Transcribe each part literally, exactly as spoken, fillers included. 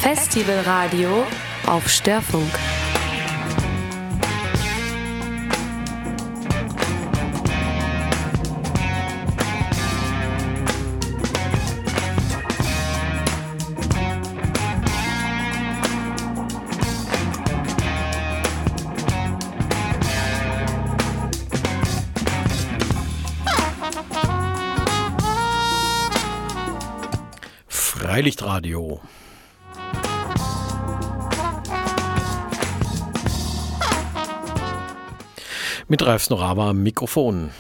Festivalradio auf Störfunk. Freilichtradio. Mit Ralf Snorawa am Mikrofon.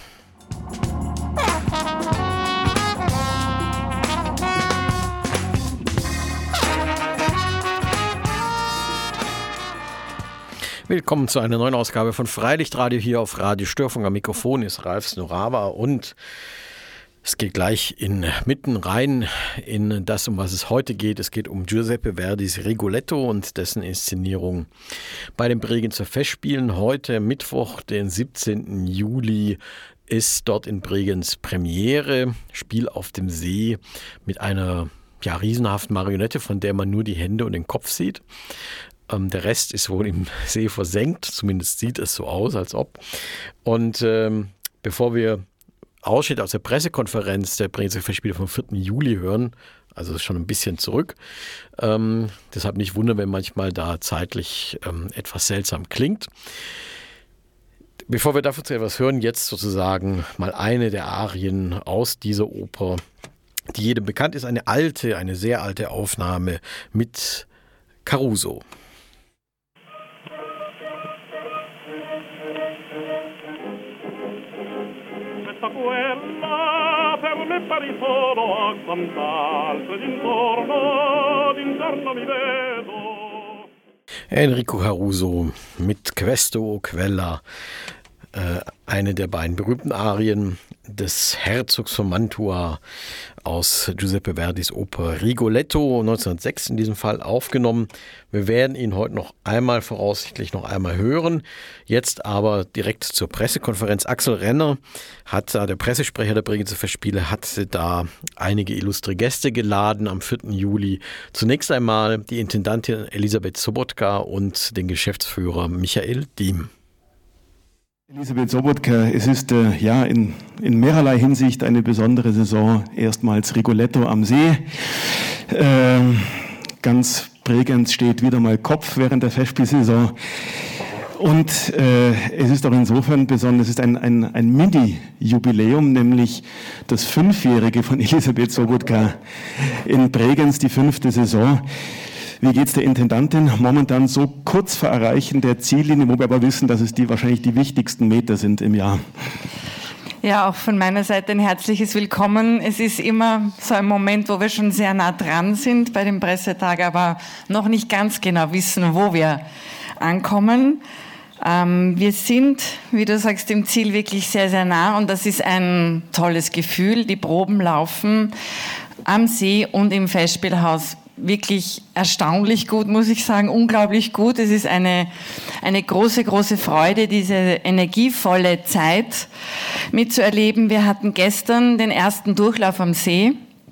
Willkommen zu einer neuen Ausgabe von Freilichtradio hier auf Radio Störfunk. Am Mikrofon ist Ralf Snorawa und es geht gleich in, mitten rein in das, um was es heute geht. Es geht um Giuseppe Verdis Rigoletto und dessen Inszenierung bei den Bregenzer Festspielen. Heute, Mittwoch, den siebzehnten Juli, ist dort in Bregenz Premiere. Spiel auf dem See mit einer ja, riesenhaften Marionette, von der man nur die Hände und den Kopf sieht. Ähm, der Rest ist wohl im See versenkt. Zumindest sieht es so aus, als ob. Und ähm, bevor wir Ausschnitt aus der Pressekonferenz der Bregenzer Festspiele vom vierten Juli hören, also ist schon ein bisschen zurück. Ähm, deshalb nicht wundern, wenn manchmal da zeitlich ähm, etwas seltsam klingt. Bevor wir dafür zu etwas hören, jetzt sozusagen mal eine der Arien aus dieser Oper, die jedem bekannt ist, eine alte, eine sehr alte Aufnahme mit Caruso. Quella per me pari solo a quant'altro ed intorno, d'intorno mi vedo. Enrico Caruso mit Questo o Quella, äh, eine der beiden berühmten Arien des Herzogs von Mantua aus Giuseppe Verdis Oper Rigoletto, neunzehnhundertsechs in diesem Fall aufgenommen. Wir werden ihn heute noch einmal, voraussichtlich noch einmal hören. Jetzt aber direkt zur Pressekonferenz. Axel Renner hat da, der Pressesprecher der Bregenzer Festspiele, hat da einige illustre Gäste geladen am vierten Juli. Zunächst einmal die Intendantin Elisabeth Sobotka und den Geschäftsführer Michael Diem. Elisabeth Sobotka, es ist äh, ja in, in mehrerlei Hinsicht eine besondere Saison. Erstmals Rigoletto am See. Äh, ganz Bregenz steht wieder mal Kopf während der Festspielsaison. Und äh, es ist auch insofern besonders, es ist ein, ein, ein Mini-Jubiläum, nämlich das Fünfjährige von Elisabeth Sobotka in Bregenz, die fünfte Saison. Wie geht's der Intendantin? Momentan so kurz vor Erreichen der Ziellinie, wo wir aber wissen, dass es die wahrscheinlich die wichtigsten Meter sind im Jahr. Ja, auch von meiner Seite ein herzliches Willkommen. Es ist immer so ein Moment, wo wir schon sehr nah dran sind bei dem Pressetag, aber noch nicht ganz genau wissen, wo wir ankommen. Ähm, wir sind, wie du sagst, dem Ziel wirklich sehr, sehr nah und das ist ein tolles Gefühl. Die Proben laufen am See und im Festspielhaus wirklich erstaunlich gut, muss ich sagen, unglaublich gut. Es ist eine, eine große, große Freude, diese energievolle Zeit mitzuerleben. Wir hatten gestern den ersten Durchlauf am See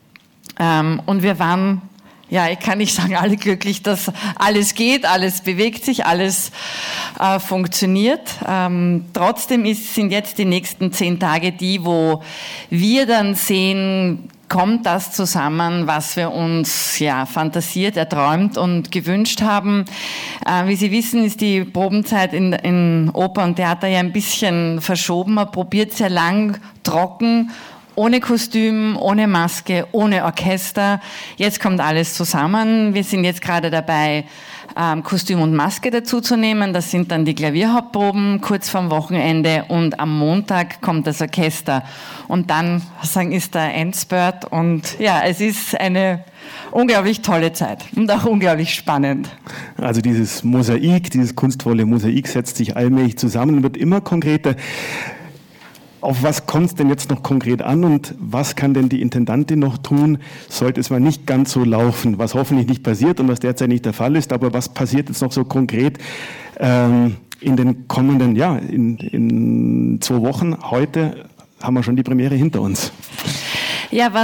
ähm, und wir waren, ja, ich kann nicht sagen, alle glücklich, dass alles geht, alles bewegt sich, alles äh, funktioniert. Ähm, trotzdem ist, sind jetzt die nächsten zehn Tage die, wo wir dann sehen, kommt das zusammen, was wir uns ja fantasiert, erträumt und gewünscht haben. Äh, wie Sie wissen, ist die Probenzeit in, in Oper und Theater ja ein bisschen verschoben. Man probiert sehr lang, trocken, ohne Kostüm, ohne Maske, ohne Orchester. Jetzt kommt alles zusammen. Wir sind jetzt gerade dabei, ähm, Kostüm und Maske dazuzunehmen. Das sind dann die Klavierhauptproben kurz vorm Wochenende und am Montag kommt das Orchester. Und dann sagen, ist der Endspurt und ja, es ist eine unglaublich tolle Zeit und auch unglaublich spannend. Also dieses Mosaik, dieses kunstvolle Mosaik setzt sich allmählich zusammen und wird immer konkreter. Auf was kommt es denn jetzt noch konkret an und was kann denn die Intendantin noch tun, sollte es mal nicht ganz so laufen, was hoffentlich nicht passiert und was derzeit nicht der Fall ist, aber was passiert jetzt noch so konkret ähm, in den kommenden, ja, in, in zwei Wochen, heute haben wir schon die Premiere hinter uns. Ja, was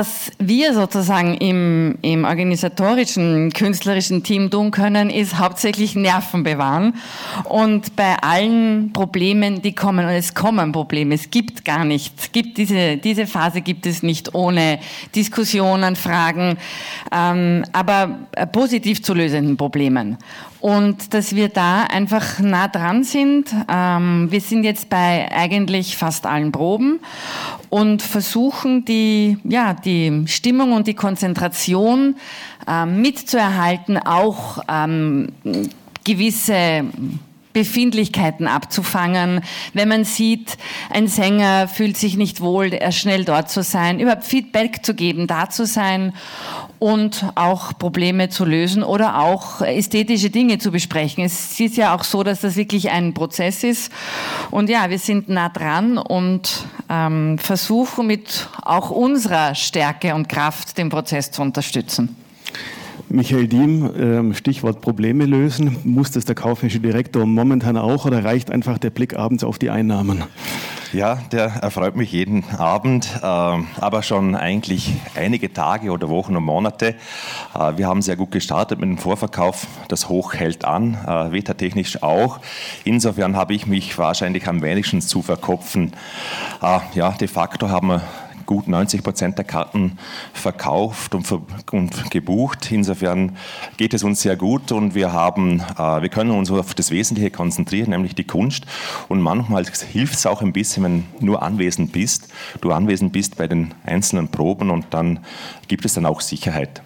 wir sozusagen im, im organisatorischen, künstlerischen Team tun können, ist hauptsächlich Nerven bewahren. Und bei allen Problemen, die kommen, und es kommen Probleme, es gibt gar nicht, gibt diese, diese Phase gibt es nicht ohne Diskussionen, Fragen, ähm, aber positiv zu lösenden Problemen. Und dass wir da einfach nah dran sind. Ähm, wir sind jetzt bei eigentlich fast allen Proben und versuchen die, ja, die Stimmung und die Konzentration äh, mitzuerhalten, auch ähm, gewisse Befindlichkeiten abzufangen. Wenn man sieht, ein Sänger fühlt sich nicht wohl, er schnell dort zu sein, überhaupt Feedback zu geben, da zu sein und auch Probleme zu lösen oder auch ästhetische Dinge zu besprechen. Es ist ja auch so, dass das wirklich ein Prozess ist. Und ja, wir sind nah dran und ähm, versuchen mit auch unserer Stärke und Kraft den Prozess zu unterstützen. Michael Diem, Stichwort Probleme lösen. Muss das der kaufmännische Direktor momentan auch oder reicht einfach der Blick abends auf die Einnahmen? Ja, der erfreut mich jeden Abend, äh, aber schon eigentlich einige Tage oder Wochen und Monate. Äh, wir haben sehr gut gestartet mit dem Vorverkauf. Das Hoch hält an, äh, wettertechnisch auch. Insofern habe ich mich wahrscheinlich am wenigsten zu verkopfen. Äh, ja, de facto haben wir gut neunzig Prozent der Karten verkauft und, ver und gebucht. Insofern geht es uns sehr gut und wir haben, äh, wir können uns auf das Wesentliche konzentrieren, nämlich die Kunst. Und manchmal hilft es auch ein bisschen, wenn du nur anwesend bist, du anwesend bist bei den einzelnen Proben und dann gibt es dann auch Sicherheit.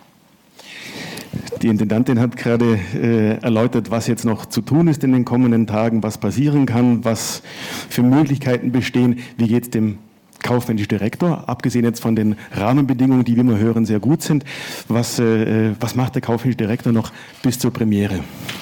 Die Intendantin hat gerade äh, erläutert, was jetzt noch zu tun ist in den kommenden Tagen, was passieren kann, was für Möglichkeiten bestehen. Wie geht es dem kaufmännischer Direktor, abgesehen jetzt von den Rahmenbedingungen, die, wie wir hören, sehr gut sind. Was, äh, was macht der kaufmännische Direktor noch bis zur Premiere?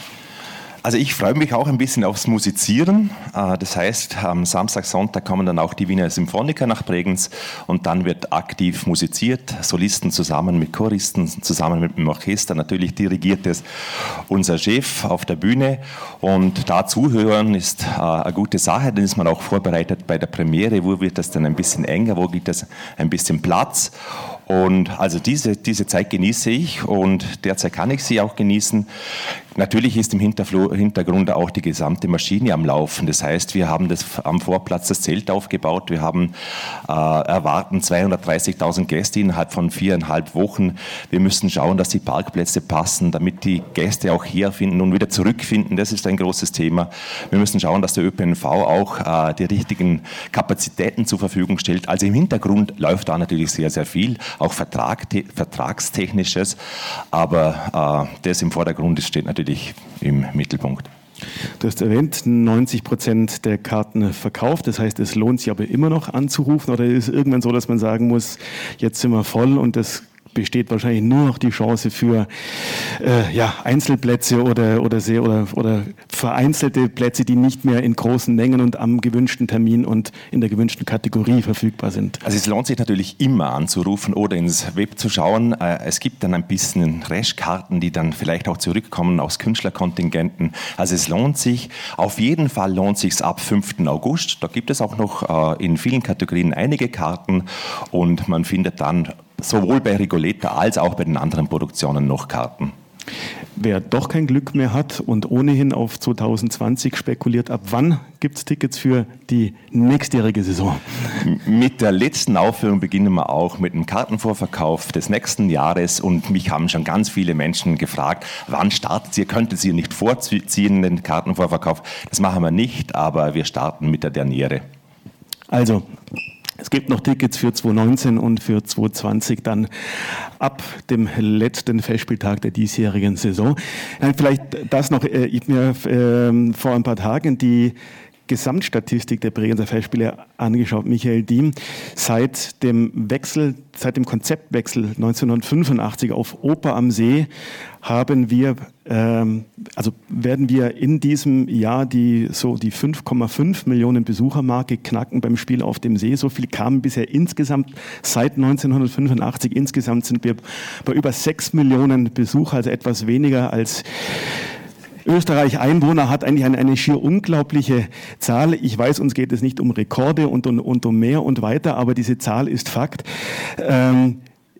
Also ich freue mich auch ein bisschen aufs Musizieren. Das heißt, am Samstag, Sonntag kommen dann auch die Wiener Symphoniker nach Bregenz und dann wird aktiv musiziert, Solisten zusammen mit Choristen, zusammen mit dem Orchester. Natürlich dirigiert es unser Chef auf der Bühne und da zuhören ist eine gute Sache. Dann ist man auch vorbereitet bei der Premiere, wo wird das dann ein bisschen enger, wo gibt es ein bisschen Platz. Und also diese, diese Zeit genieße ich und derzeit kann ich sie auch genießen. Natürlich ist im Hintergrund auch die gesamte Maschine am Laufen. Das heißt, wir haben das am Vorplatz das Zelt aufgebaut. Wir haben äh, erwarten zweihundertdreißigtausend Gäste innerhalb von viereinhalb Wochen. Wir müssen schauen, dass die Parkplätze passen, damit die Gäste auch herfinden und wieder zurückfinden. Das ist ein großes Thema. Wir müssen schauen, dass der Ö P N V auch äh, die richtigen Kapazitäten zur Verfügung stellt. Also im Hintergrund läuft da natürlich sehr, sehr viel, auch Vertrag, Vertragstechnisches. Aber äh, das im Vordergrund steht natürlich im Mittelpunkt. Du hast erwähnt, neunzig Prozent der Karten verkauft. Das heißt, es lohnt sich aber immer noch anzurufen. Oder ist es irgendwann so, dass man sagen muss, jetzt sind wir voll und das besteht wahrscheinlich nur noch die Chance für äh, ja, Einzelplätze oder, oder, sehr, oder, oder vereinzelte Plätze, die nicht mehr in großen Mengen und am gewünschten Termin und in der gewünschten Kategorie verfügbar sind. Also es lohnt sich natürlich immer anzurufen oder ins Web zu schauen. Es gibt dann ein bisschen Restkarten, die dann vielleicht auch zurückkommen aus Künstlerkontingenten. Also es lohnt sich. Auf jeden Fall lohnt sich es ab fünften August. Da gibt es auch noch in vielen Kategorien einige Karten und man findet dann sowohl bei Rigoletta als auch bei den anderen Produktionen noch Karten. Wer doch kein Glück mehr hat und ohnehin auf zwanzig zwanzig spekuliert, ab wann gibt es Tickets für die nächstjährige Saison? Mit der letzten Aufführung beginnen wir auch mit dem Kartenvorverkauf des nächsten Jahres und mich haben schon ganz viele Menschen gefragt, wann startet ihr? Könntet ihr nicht vorziehen, den Kartenvorverkauf? Das machen wir nicht, aber wir starten mit der Derniere. Also, es gibt noch Tickets für zwanzig neunzehn und für zwanzig zwanzig dann ab dem letzten Festspieltag der diesjährigen Saison. Vielleicht das noch, ich habe mir vor ein paar Tagen die Gesamtstatistik der Bregenzer Festspiele angeschaut, Michael Diem. Seit dem Wechsel, seit dem Konzeptwechsel neunzehnhundertfünfundachtzig auf Oper am See haben wir, ähm, also werden wir in diesem Jahr die so die fünf Komma fünf Millionen Besuchermarke knacken beim Spiel auf dem See. So viel kamen bisher insgesamt seit neunzehnhundertfünfundachtzig. Insgesamt sind wir bei über sechs Millionen Besucher, also etwas weniger als Österreich Einwohner hat, eigentlich eine, eine schier unglaubliche Zahl. Ich weiß, uns geht es nicht um Rekorde und, und, und um mehr und weiter, aber diese Zahl ist Fakt. Ähm,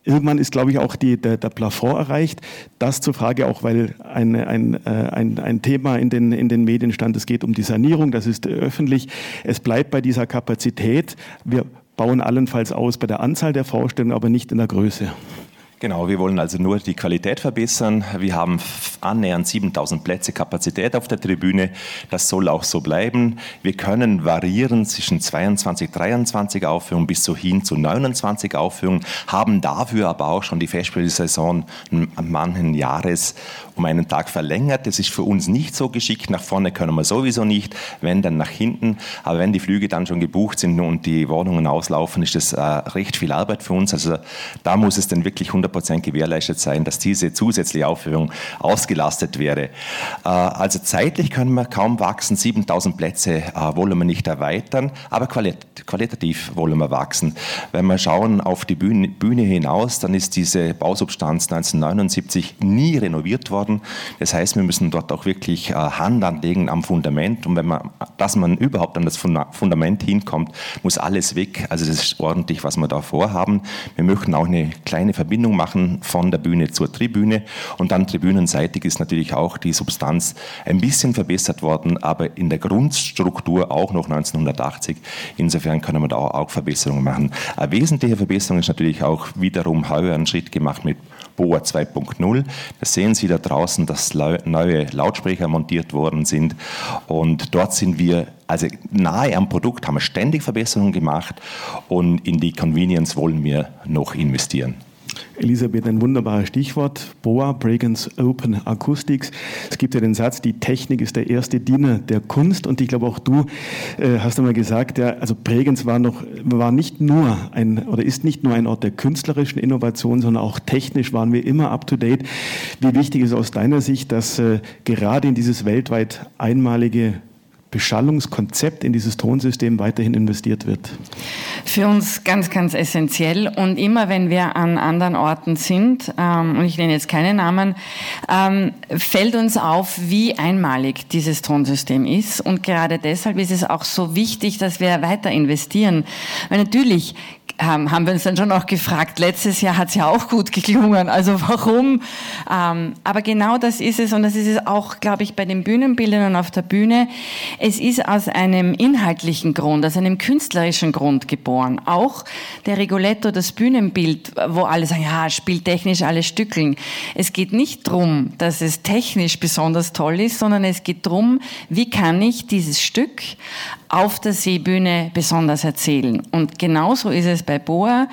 irgendwann ist, glaube ich, auch die, der, der Plafond erreicht. Das zur Frage auch, weil ein, ein, ein, ein Thema in den, in den Medien stand, es geht um die Sanierung, das ist öffentlich. Es bleibt bei dieser Kapazität. Wir bauen allenfalls aus bei der Anzahl der Vorstellungen, aber nicht in der Größe. Genau, wir wollen also nur die Qualität verbessern. Wir haben annähernd siebentausend Plätze Kapazität auf der Tribüne. Das soll auch so bleiben. Wir können variieren zwischen zweiundzwanzig, dreiundzwanzig Aufführungen bis so hin zu neunundzwanzig Aufführungen, haben dafür aber auch schon die Festspielsaison am manchen Jahres um einen Tag verlängert. Das ist für uns nicht so geschickt. Nach vorne können wir sowieso nicht, wenn dann nach hinten. Aber wenn die Flüge dann schon gebucht sind und die Wohnungen auslaufen, ist das äh, recht viel Arbeit für uns. Also da muss es dann wirklich hundert Prozent gewährleistet sein, dass diese zusätzliche Aufführung ausgelastet wäre. Äh, also zeitlich können wir kaum wachsen. siebentausend Plätze äh, wollen wir nicht erweitern, aber qualit- qualitativ wollen wir wachsen. Wenn wir schauen auf die Bühne, Bühne hinaus, dann ist diese Bausubstanz neunzehnhundertneunundsiebzig nie renoviert worden. Das heißt, wir müssen dort auch wirklich äh, Hand anlegen am Fundament. Und wenn man, dass man überhaupt an das Fundament hinkommt, muss alles weg. Also das ist ordentlich, was wir da vorhaben. Wir möchten auch eine kleine Verbindung machen von der Bühne zur Tribüne. Und dann tribünenseitig ist natürlich auch die Substanz ein bisschen verbessert worden, aber in der Grundstruktur auch noch neunzehnhundertachtzig. Insofern können wir da auch Verbesserungen machen. Eine wesentliche Verbesserung ist natürlich auch wiederum heuer ein Schritt gemacht mit BOA zwei Punkt null. Das sehen Sie da draußen, dass neue Lautsprecher montiert worden sind. Und dort sind wir, also nahe am Produkt, haben wir ständig Verbesserungen gemacht und in die Convenience wollen wir noch investieren. Elisabeth, ein wunderbares Stichwort. BOA, Bregenz Open Acoustics. Es gibt ja den Satz, die Technik ist der erste Diener der Kunst. Und ich glaube, auch du äh, hast einmal gesagt, ja, also Bregenz war noch, war nicht nur ein, oder ist nicht nur ein Ort der künstlerischen Innovation, sondern auch technisch waren wir immer up to date. Wie wichtig ist aus deiner Sicht, dass äh, gerade in dieses weltweit einmalige Beschallungskonzept, in dieses Tonsystem weiterhin investiert wird? Für uns ganz, ganz essentiell. Und immer wenn wir an anderen Orten sind, ähm, und ich nenne jetzt keine Namen, ähm, fällt uns auf, wie einmalig dieses Tonsystem ist. Und gerade deshalb ist es auch so wichtig, dass wir weiter investieren. Weil natürlich ähm, haben wir uns dann schon auch gefragt, letztes Jahr hat es ja auch gut geklungen, also warum? Ähm, aber genau das ist es, und das ist es auch, glaube ich, bei den Bühnenbildern und auf der Bühne. Es ist aus einem inhaltlichen Grund, aus einem künstlerischen Grund geboren. Auch der Rigoletto, das Bühnenbild, wo alle sagen, ja, spieltechnisch alle stückeln. Es geht nicht darum, dass es technisch besonders toll ist, sondern es geht darum, wie kann ich dieses Stück auf der Seebühne besonders erzählen. Und genauso ist es bei BOA.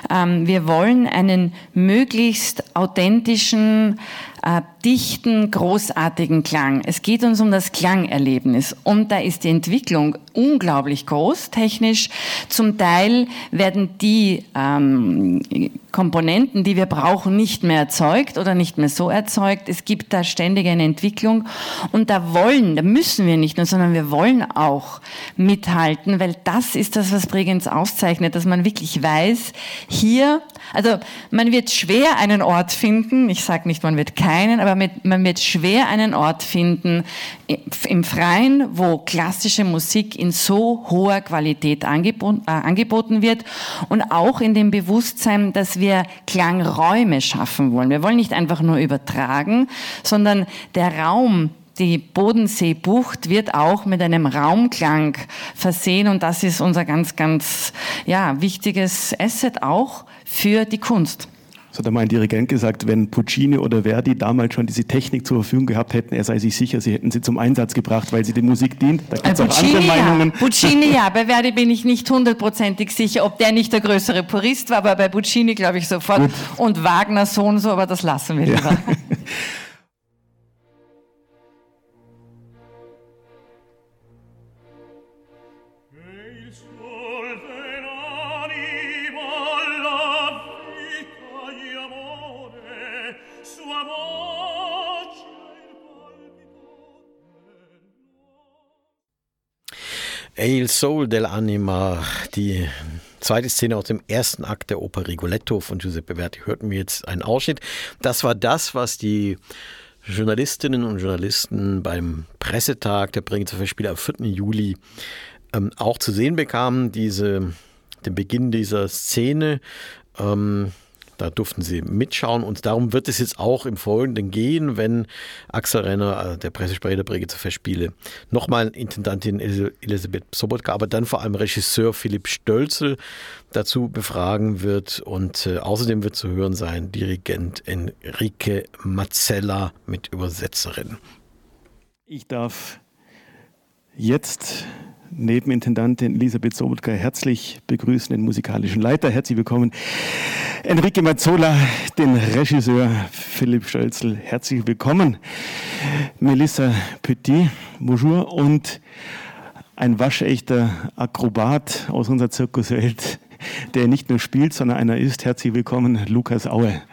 Wir wollen einen möglichst authentischen, äh, dichten, großartigen Klang. Es geht uns um das Klangerlebnis. Und da ist die Entwicklung unglaublich groß, technisch. Zum Teil werden die ähm, Komponenten, die wir brauchen, nicht mehr erzeugt oder nicht mehr so erzeugt. Es gibt da ständig eine Entwicklung. Und da wollen, da müssen wir nicht nur, sondern wir wollen auch mithalten, weil das ist das, was Bregenz auszeichnet, dass man wirklich weiß, hier, also man wird schwer einen Ort finden, ich sage nicht, man wird keinen, aber mit, man wird schwer einen Ort finden im Freien, wo klassische Musik in so hoher Qualität angeboten, äh, angeboten wird und auch in dem Bewusstsein, dass wir Klangräume schaffen wollen. Wir wollen nicht einfach nur übertragen, sondern der Raum, die Bodenseebucht wird auch mit einem Raumklang versehen und das ist unser ganz, ganz ja, wichtiges Asset auch für die Kunst. So hat einmal ein Dirigent gesagt, wenn Puccini oder Verdi damals schon diese Technik zur Verfügung gehabt hätten, er sei sich sicher, sie hätten sie zum Einsatz gebracht, weil sie die Musik dient. Da gibt es auch andere Meinungen. Ja. Puccini ja, bei Verdi bin ich nicht hundertprozentig sicher, ob der nicht der größere Purist war, aber bei Puccini glaube ich sofort. Gut. Und Wagner so und so, aber das lassen wir lieber. Ja. Il Sol dell'Anima, die zweite Szene aus dem ersten Akt der Oper Rigoletto von Giuseppe Verdi, hörten wir jetzt einen Ausschnitt. Das war das, was die Journalistinnen und Journalisten beim Pressetag der Bregenzer Festspiele am vierten Juli ähm, auch zu sehen bekamen, diese, den Beginn dieser Szene. Ähm, Da durften Sie mitschauen und darum wird es jetzt auch im Folgenden gehen, wenn Axel Renner, der Pressesprecher der Bregenzer Festspiele, nochmal Intendantin Elisabeth Sobotka, aber dann vor allem Regisseur Philipp Stölzel dazu befragen wird und äh, außerdem wird zu hören sein Dirigent Enrique Mazzella mit Übersetzerin. Ich darf jetzt Nebenintendantin Elisabeth Sobotka herzlich begrüßen, den musikalischen Leiter. Herzlich willkommen, Enrique Mazzola, den Regisseur Philipp Stölzel. Herzlich willkommen, Melissa Petit, bonjour, und ein waschechter Akrobat aus unserer Zirkuswelt, der nicht nur spielt, sondern einer ist. Herzlich willkommen, Lukas Aue.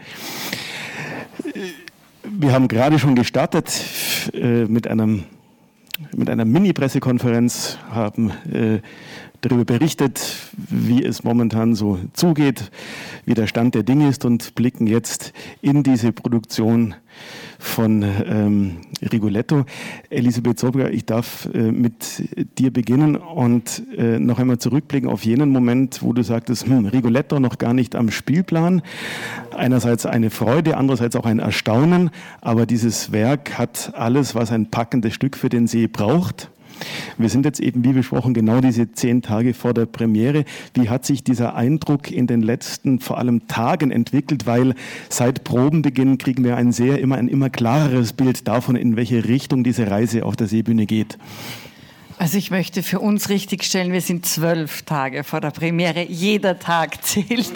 Wir haben gerade schon gestartet äh, mit einem mit einer Mini-Pressekonferenz, haben äh, darüber berichtet, wie es momentan so zugeht, wie der Stand der Dinge ist und blicken jetzt in diese Produktion von ähm, Rigoletto. Elisabeth Sobotka, ich darf äh, mit dir beginnen und äh, noch einmal zurückblicken auf jenen Moment, wo du sagtest, hm, Rigoletto noch gar nicht am Spielplan. Einerseits eine Freude, andererseits auch ein Erstaunen, aber dieses Werk hat alles, was ein packendes Stück für den See braucht. Wir sind jetzt eben, wie besprochen, genau diese zehn Tage vor der Premiere. Wie hat sich dieser Eindruck in den letzten, vor allem Tagen entwickelt? Weil seit Probenbeginn kriegen wir ein sehr, immer ein immer klareres Bild davon, in welche Richtung diese Reise auf der Seebühne geht. Also ich möchte für uns richtigstellen, wir sind zwölf Tage vor der Premiere. Jeder Tag zählt.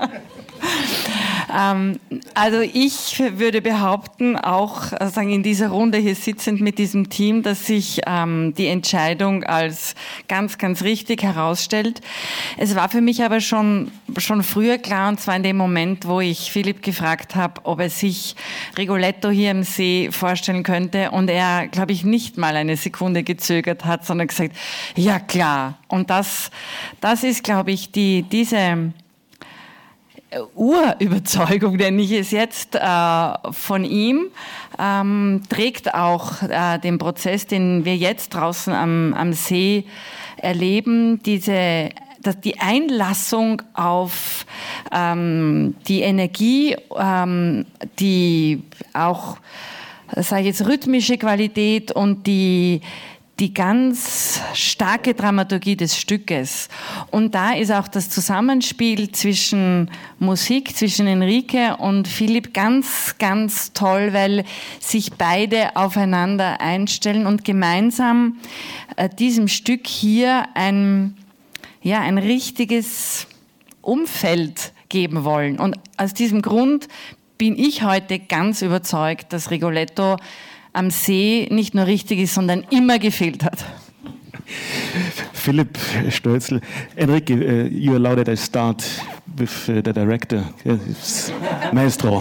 Ähm, also ich würde behaupten, auch sagen in dieser Runde hier sitzend mit diesem Team, dass sich ähm, die Entscheidung als ganz, ganz richtig herausstellt. Es war für mich aber schon, schon früher klar, und zwar in dem Moment, wo ich Philipp gefragt habe, ob er sich Rigoletto hier im See vorstellen könnte, und er, glaube ich, nicht mal eine Sekunde gezögert hat, sondern gesagt, ja klar. Und das, das ist, glaube ich, die, diese Urüberzeugung, nenne ich es jetzt, äh, von ihm, ähm, trägt auch äh, den Prozess, den wir jetzt draußen am, am See erleben, diese, dass die Einlassung auf ähm, die Energie, ähm, die auch, sage ich jetzt, rhythmische Qualität und die die ganz starke Dramaturgie des Stückes. Und da ist auch das Zusammenspiel zwischen Musik, zwischen Enrique und Philipp ganz, ganz toll, weil sich beide aufeinander einstellen und gemeinsam äh, diesem Stück hier ein, ja, ein richtiges Umfeld geben wollen. Und aus diesem Grund bin ich heute ganz überzeugt, dass Rigoletto am See nicht nur richtig ist, sondern immer gefehlt hat. Philipp Stölzel, Enrique, uh, you allowed that I start with uh, the director, yes, Maestro.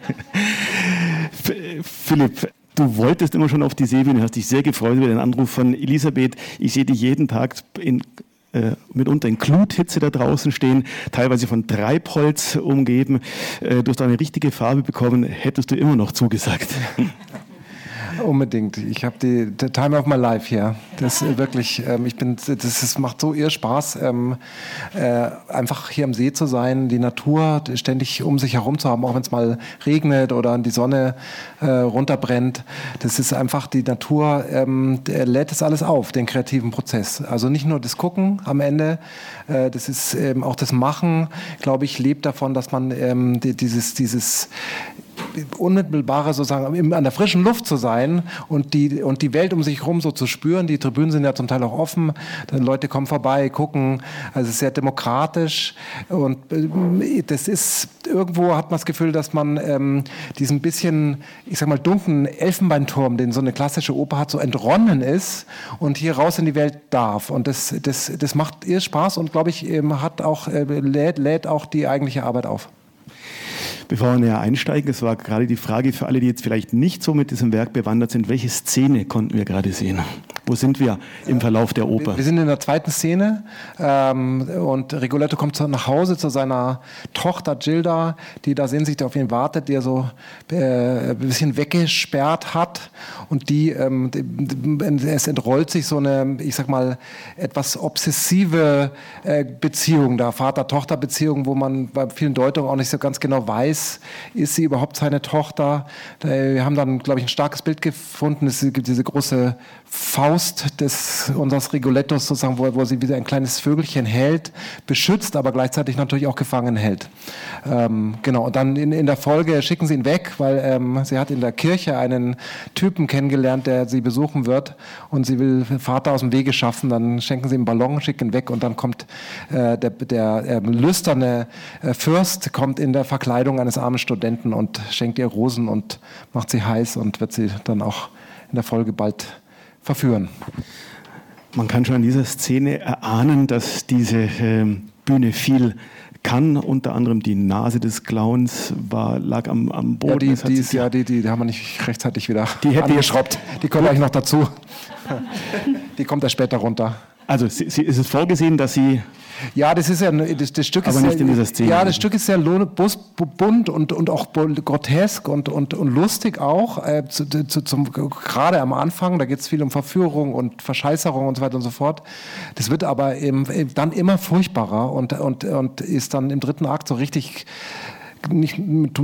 Philipp, du wolltest immer schon auf die Seebühne, hast dich sehr gefreut über den Anruf von Elisabeth. Ich sehe dich jeden Tag in Äh, mitunter in Gluthitze da draußen stehen, teilweise von Treibholz umgeben. Äh, du hast eine richtige Farbe bekommen, hättest du immer noch zugesagt. Unbedingt. Ich habe die the time of my life hier. Das ist wirklich, ähm, ich bin, das, das macht so irr Spaß, ähm, äh, einfach hier am See zu sein, die Natur ständig um sich herum zu haben, auch wenn es mal regnet oder die Sonne äh, runterbrennt. Das ist einfach die Natur, ähm, der lädt das alles auf, den kreativen Prozess. Also nicht nur das Gucken am Ende, äh, das ist ähm, auch das Machen, glaube ich, lebt davon, dass man ähm, die, dieses, dieses unmittelbare sozusagen an der frischen Luft zu sein und die, und die Welt um sich herum so zu spüren. Die Tribünen sind ja zum Teil auch offen, dann Leute kommen vorbei, gucken, also es ist sehr demokratisch und das ist, irgendwo hat man das Gefühl, dass man ähm, diesen bisschen, ich sag mal, dunklen Elfenbeinturm, den so eine klassische Oper hat, so entronnen ist und hier raus in die Welt darf, und das, das, das macht ihr Spaß und glaube ich, hat auch, lädt, lädt auch die eigentliche Arbeit auf. Bevor wir näher einsteigen, es war gerade die Frage für alle, die jetzt vielleicht nicht so mit diesem Werk bewandert sind, welche Szene konnten wir gerade sehen? Wo sind wir im Verlauf der Oper? Wir sind in der zweiten Szene ähm, und Rigoletto kommt nach Hause zu seiner Tochter Gilda, die da sehnsüchtig auf ihn wartet, die er so äh, ein bisschen weggesperrt hat und die, ähm, die, es entrollt sich so eine, ich sag mal, etwas obsessive äh, Beziehung da, Vater-Tochter-Beziehung, wo man bei vielen Deutungen auch nicht so ganz genau weiß, ist sie überhaupt seine Tochter? Wir haben dann, glaube ich, ein starkes Bild gefunden, es gibt diese große Faust des unseres Rigolettos sozusagen, wo, wo sie wie ein kleines Vögelchen hält, beschützt, aber gleichzeitig natürlich auch gefangen hält. Ähm, genau, und dann in, in der Folge schicken sie ihn weg, weil ähm, sie hat in der Kirche einen Typen kennengelernt, der sie besuchen wird und sie will Vater aus dem Wege schaffen, dann schenken sie ihm einen Ballon, schicken ihn weg und dann kommt äh, der, der äh, lüsterne äh, Fürst, kommt in der Verkleidung eines armen Studenten und schenkt ihr Rosen und macht sie heiß und wird sie dann auch in der Folge bald verführen. Man kann schon an dieser Szene erahnen, dass diese äh, Bühne viel kann. Unter anderem die Nase des Clowns war, lag am, am Boden. Ja, die, die, ist, ja, die, die, die haben wir nicht rechtzeitig wieder die hätte angeschraubt. Die kommt eigentlich noch dazu. Die kommt erst später runter. Also sie, sie, ist es vorgesehen, dass sie... Ja, das ist ja das, das Stück aber ist nicht sehr, in dieser Szene. Ja, das Stück ist sehr bunt und, und auch grotesk und, und, und lustig auch. Äh, zu, zu, zum, gerade am Anfang, da geht es viel um Verführung und Verscheißerung und so weiter und so fort. Das wird aber im, dann immer furchtbarer und, und, und ist dann im dritten Akt so richtig... Nicht,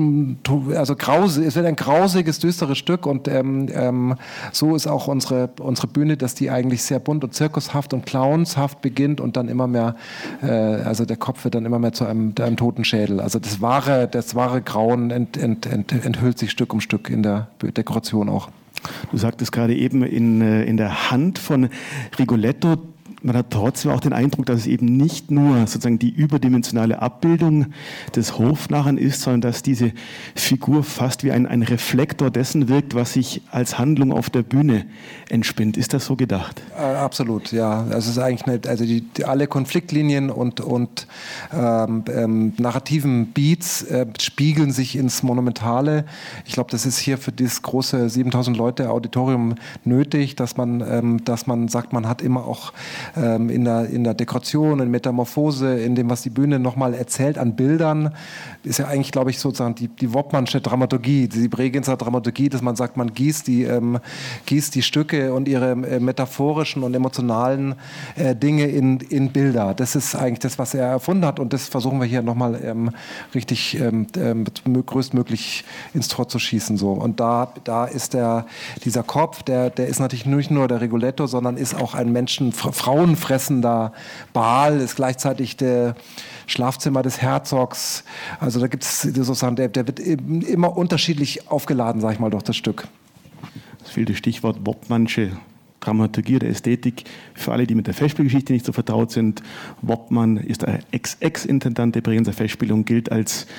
also grause, es wird ein grausiges, düsteres Stück und ähm, ähm, so ist auch unsere, unsere Bühne, dass die eigentlich sehr bunt und zirkushaft und clownshaft beginnt und dann immer mehr, äh, also der Kopf wird dann immer mehr zu einem, einem toten Schädel. Also das wahre, das wahre Grauen ent, ent, ent, enthüllt sich Stück um Stück in der Dekoration auch. Du sagtest gerade eben in, in der Hand von Rigoletto, man hat trotzdem auch den Eindruck, dass es eben nicht nur sozusagen die überdimensionale Abbildung des Hofnarren ist, sondern dass diese Figur fast wie ein, ein Reflektor dessen wirkt, was sich als Handlung auf der Bühne entspinnt. Ist das so gedacht? Äh, absolut, ja. Also es ist eigentlich nicht, also die, die, alle Konfliktlinien und, und ähm, ähm, narrativen Beats äh, spiegeln sich ins Monumentale. Ich glaube, das ist hier für dieses große siebentausend Leute Auditorium nötig, dass man, ähm, dass man sagt, man hat immer auch in der, in der Dekoration, in Metamorphose, in dem, was die Bühne nochmal erzählt an Bildern, ist ja eigentlich, glaube ich, sozusagen die, die Woppmannsche Dramaturgie, die Bregenzer Dramaturgie, dass man sagt, man gießt die, ähm, gießt die Stücke und ihre äh, metaphorischen und emotionalen äh, Dinge in, in Bilder. Das ist eigentlich das, was er erfunden hat und das versuchen wir hier nochmal ähm, richtig ähm, ähm, größtmöglich ins Tor zu schießen. So. Und da, da ist der, dieser Kopf, der, der ist natürlich nicht nur der Rigoletto, sondern ist auch ein Menschen, Frauen fressender Baal, ist gleichzeitig der Schlafzimmer des Herzogs. Also da gibt es sozusagen, der, der wird immer unterschiedlich aufgeladen, sag ich mal, durch das Stück. Es fehlt das Stichwort Woppmannsche Dramaturgie der Ästhetik. Für alle, die mit der Festspielgeschichte nicht so vertraut sind, Woppmann ist ein Ex-Ex-Intendant der Bregenzer Festspiele und gilt als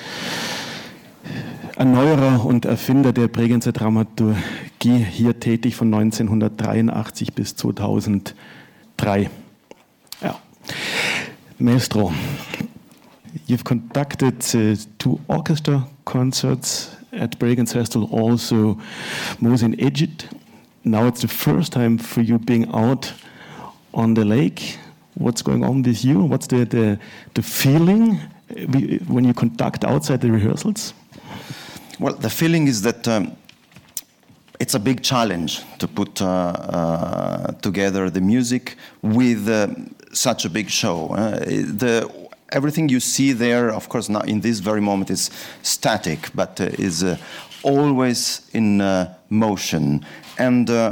Erneuerer und Erfinder der Bregenzer Dramaturgie, hier tätig von neunzehnhundertdreiundachtzig bis zweitausenddrei. Ja. Maestro, you've conducted uh, two orchestra concerts at Bregenz Festival, also Mose in Egypt. Now it's the first time for you being out on the lake. What's going on with you? What's the, the, the feeling when you conduct outside the rehearsals? Well, the feeling is that um, it's a big challenge to put uh, uh, together the music with uh, such a big show. Uh, the, everything you see there, of course, now in this very moment is static, but uh, is uh, always in uh, motion. And uh,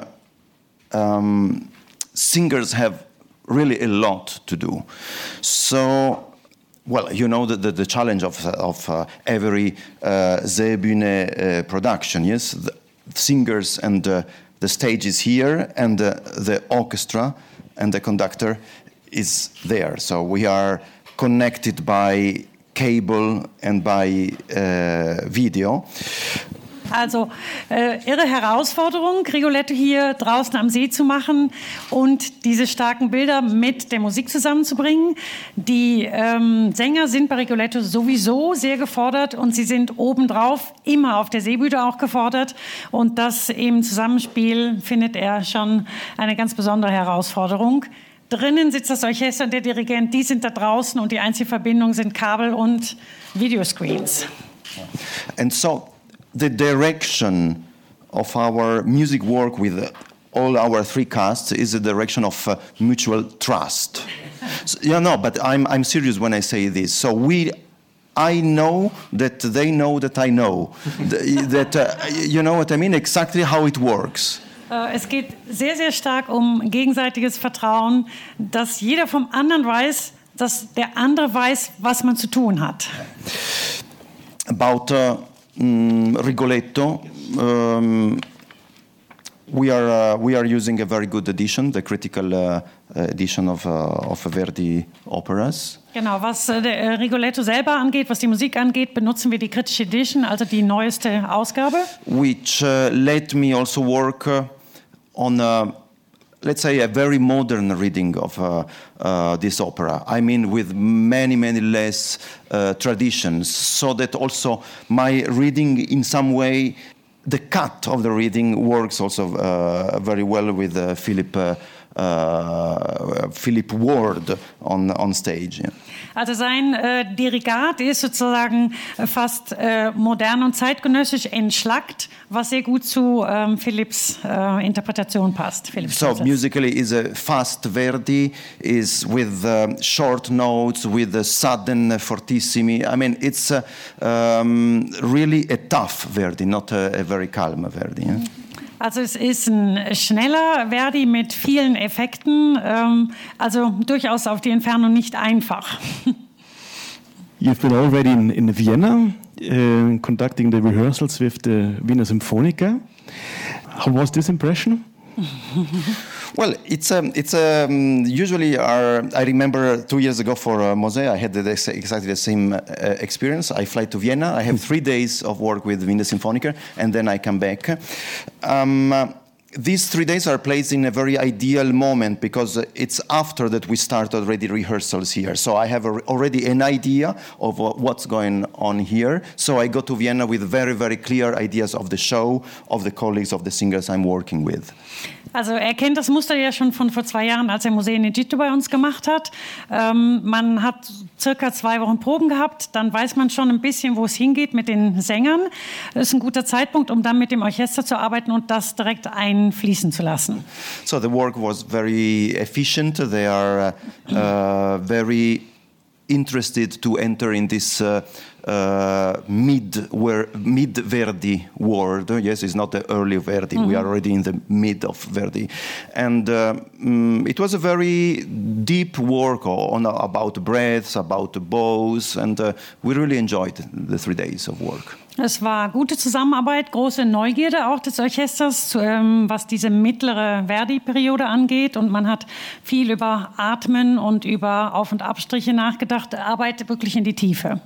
um, singers have really a lot to do. So, well, you know the, the, the challenge of, of uh, every uh, Seebühne uh, production, yes? The singers and uh, the stage is here, and uh, the orchestra and the conductor is there. So we are connected by cable and by uh, video. Also äh, irre Herausforderung, Rigoletto hier draußen am See zu machen und diese starken Bilder mit der Musik zusammenzubringen. Die ähm, Sänger sind bei Rigoletto sowieso sehr gefordert und sie sind obendrauf immer auf der Seebühne auch gefordert. Und das im Zusammenspiel findet er schon eine ganz besondere Herausforderung. Drinnen sitzt das Orchester und der Dirigent, die sind da draußen und die einzige Verbindung sind Kabel und Videoscreens. And so the direction of our music work with all our three casts is a direction of uh, mutual trust. So, yeah, no, but I'm I'm serious when I say this. So we, I know that they know that I know that uh, you know what I mean, exactly how it works. Es geht sehr, sehr stark um gegenseitiges Vertrauen, dass jeder vom anderen weiß, dass der andere weiß, was man zu tun hat. About uh, um, Rigoletto, um, we are uh, we are using a very good edition, the critical uh, edition of uh, of Verdi operas. Genau, was äh, der Rigoletto selber angeht, was die Musik angeht, benutzen wir die kritische Edition, also die neueste Ausgabe. Which uh, let me also work uh, on a, let's say, a very modern reading of uh, uh, this opera. I mean, with many, many less uh, traditions, so that also my reading in some way, the cut of the reading works also uh, very well with uh, Philip uh, uh, Philip Ward on on stage. Yeah. Also sein äh, Dirigat ist sozusagen äh, fast äh, modern und zeitgenössisch entschlackt, was sehr gut zu ähm, Philipps äh, Interpretation passt. Philipps so musically is a fast Verdi, is with uh, short notes, with a sudden uh, fortissimi. I mean, it's uh, um, really a tough Verdi, not a, a very calm Verdi. Yeah? Also es ist ein schneller Verdi mit vielen Effekten, ähm, also durchaus auf die Entfernung nicht einfach. You've been already in, in Vienna, uh, conducting the rehearsals with the Wiener Symphonica. How was this impression? Well, it's um, it's um, usually our. I remember two years ago for uh, Mosè, I had the, exactly the same uh, experience. I fly to Vienna. I have three days of work with Wiener Symphonica, and then I come back. Um, uh, These three days are placed in a very ideal moment because it's after that we start already rehearsals here. So I have a, already an idea of what's going on here. So I go to Vienna with very, very clear ideas of the show, of the colleagues, of the singers I'm working with. Also er kennt das Muster ja schon von vor zwei Jahren, als er Mosè in Egitto bei uns gemacht hat. Ähm, man hat circa zwei Wochen Proben gehabt, dann weiß man schon ein bisschen, wo es hingeht mit den Sängern. Das ist ein guter Zeitpunkt, um dann mit dem Orchester zu arbeiten und das direkt einfließen zu lassen. So the work was very efficient. They are uh, uh, very interested to enter in this uh, uh, mid where mid Verdi world. Yes, it's not the early Verdi. Mm-hmm. We are already in the mid of Verdi, and uh, um, it was a very deep work on about breaths, about the bows, and uh, we really enjoyed the three days of work. Es war gute Zusammenarbeit, große Neugierde auch des Orchesters, was diese mittlere Verdi-Periode angeht. Und man hat viel über Atmen und über Auf- und Abstriche nachgedacht. Arbeit wirklich in die Tiefe.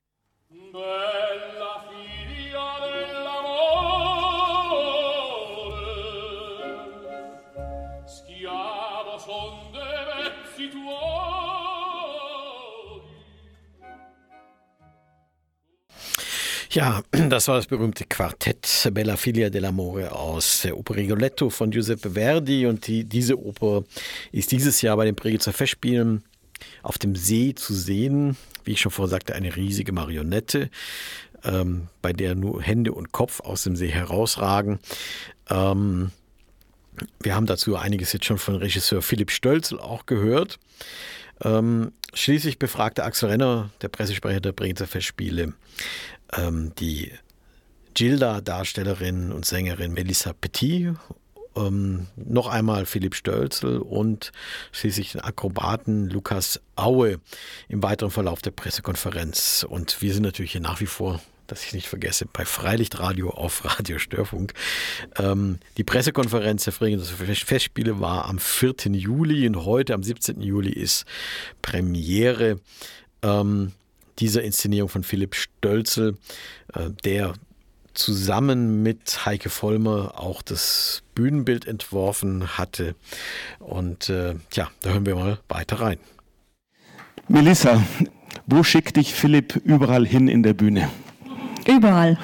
Ja, das war das berühmte Quartett Bella Figlia dell'Amore aus der Oper Rigoletto von Giuseppe Verdi. Und die, diese Oper ist dieses Jahr bei den Bregenzer Festspielen auf dem See zu sehen. Wie ich schon vorher sagte, eine riesige Marionette, ähm, bei der nur Hände und Kopf aus dem See herausragen. Ähm, wir haben dazu einiges jetzt schon von Regisseur Philipp Stölzl auch gehört. Ähm, schließlich befragte Axel Renner, der Pressesprecher der Bregenzer Festspiele, ähm, die Gilda-Darstellerin und Sängerin Melissa Petit, ähm, noch einmal Philipp Stölzl und schließlich den Akrobaten Lukas Aue im weiteren Verlauf der Pressekonferenz. Und wir sind natürlich hier nach wie vor, dass ich nicht vergesse, bei Freilichtradio auf Radio Störfunk. Ähm, die Pressekonferenz der Bregenzer Festspiele war am vierten Juli und heute am siebzehnten Juli ist Premiere ähm, dieser Inszenierung von Philipp Stölzl, äh, der zusammen mit Heike Vollmer auch das Bühnenbild entworfen hatte. Und äh, ja, da hören wir mal weiter rein. Melissa, wo schickt dich Philipp überall hin in der Bühne? Überall.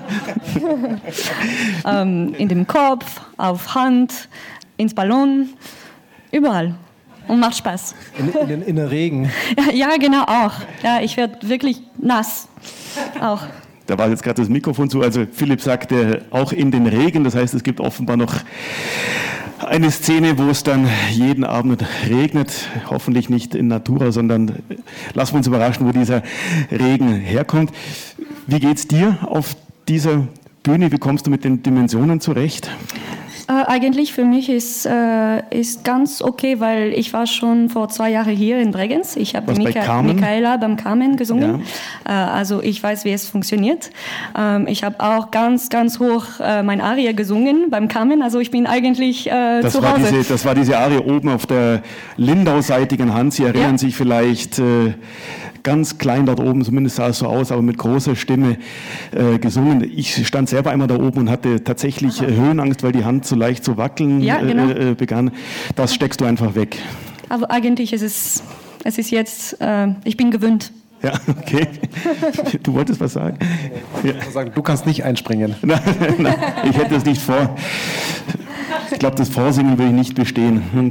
ähm, in dem Kopf, auf Hand, ins Ballon, überall. Und macht Spaß. In, in, den, in den Regen. Ja, genau, auch. Ja, ich werde wirklich nass. Auch. Da war jetzt gerade das Mikrofon zu. Also Philipp sagte, auch in den Regen. Das heißt, es gibt offenbar noch eine Szene, wo es dann jeden Abend regnet. Hoffentlich nicht in Natura, sondern lassen wir uns überraschen, wo dieser Regen herkommt. Wie geht's dir auf dieser Bühne? Wie kommst du mit den Dimensionen zurecht? Äh, eigentlich für mich ist, äh, ist ganz okay, weil ich war schon vor zwei Jahren hier in Bregenz. Ich habe Micha- Michaela beim Carmen gesungen. Ja. Äh, also ich weiß, wie es funktioniert. Ähm, ich habe auch ganz, ganz hoch äh, mein Aria gesungen beim Carmen. Also ich bin eigentlich äh, das zu war Hause. Diese, das war diese Aria oben auf der Lindau-seitigen Hand. Sie erinnern ja. sich vielleicht... Äh, ganz klein dort oben, zumindest sah es so aus, aber mit großer Stimme äh, gesungen. Ich stand selber einmal da oben und hatte tatsächlich äh, Höhenangst, weil die Hand so leicht zu wackeln ja, genau. äh, begann. Das steckst du einfach weg. Aber eigentlich ist es, es ist jetzt, äh, ich bin gewöhnt. Ja, okay. Du wolltest was sagen? Ja. Ich sagen, du kannst nicht einspringen. Nein, nein, ich hätte es nicht vor. Ich glaube, das Vorsingen will ich nicht bestehen.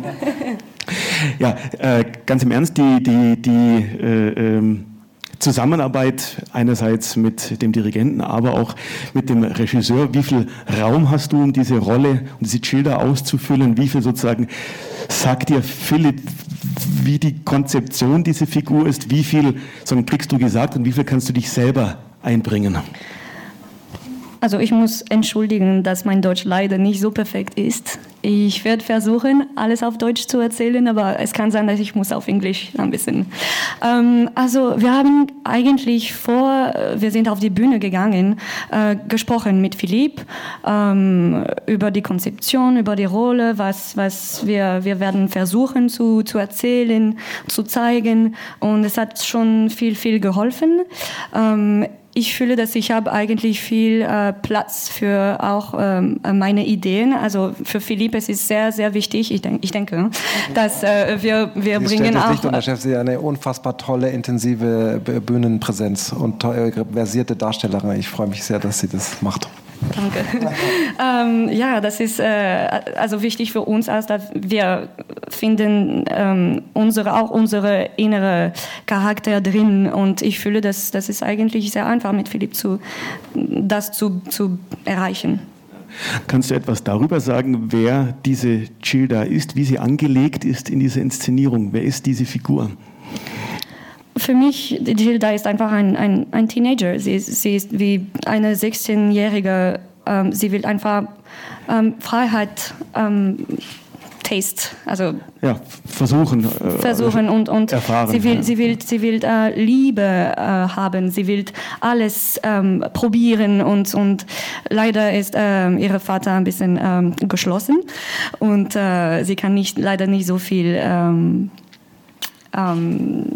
Ja, äh, ganz im Ernst, die, die, die äh, ähm, Zusammenarbeit einerseits mit dem Dirigenten, aber auch mit dem Regisseur. Wie viel Raum hast du, um diese Rolle, um diese Childa auszufüllen? Wie viel sozusagen sagt dir Philipp, wie die Konzeption dieser Figur ist? Wie viel sagen, kriegst du gesagt und wie viel kannst du dich selber einbringen? Also ich muss entschuldigen, dass mein Deutsch leider nicht so perfekt ist. Ich werde versuchen, alles auf Deutsch zu erzählen, aber es kann sein, dass ich muss auf Englisch ein bisschen. Ähm, also wir haben eigentlich vor, wir sind auf die Bühne gegangen, äh, gesprochen mit Philipp ähm, über die Konzeption, über die Rolle, was, was wir, wir werden versuchen zu, zu erzählen, zu zeigen, und es hat schon viel, viel geholfen. Ähm, Ich fühle, dass ich habe eigentlich viel äh, Platz für auch ähm, meine Ideen. Also für Philipp es ist sehr, sehr wichtig. Ich, denk, ich denke, dass äh, wir, wir Sie bringen stellt auch... nicht unter Chef, Sie eine unfassbar tolle, intensive Bühnenpräsenz und tolle, versierte Darstellerin. Ich freue mich sehr, dass sie das macht. Danke. ähm, ja, das ist äh, also wichtig für uns, als dass wir finden ähm, unsere, auch unsere innere Charakter drin, und ich fühle, dass das ist eigentlich sehr einfach mit Philipp zu, das zu, zu erreichen. Kannst du etwas darüber sagen, wer diese Childa ist, wie sie angelegt ist in dieser Inszenierung? Wer ist diese Figur? Für mich, Gilda ist einfach ein, ein, ein Teenager. Sie ist, sie ist wie eine sechzehnjährige, ähm, sie will einfach ähm, Freiheit ähm, taste, also ja, versuchen, äh, versuchen und, und erfahren. Sie will, ja. sie will, sie will äh, Liebe äh, haben, sie will alles ähm, probieren, und, und leider ist äh, ihr Vater ein bisschen ähm, geschlossen, und äh, sie kann nicht, leider nicht so viel ähm, ähm,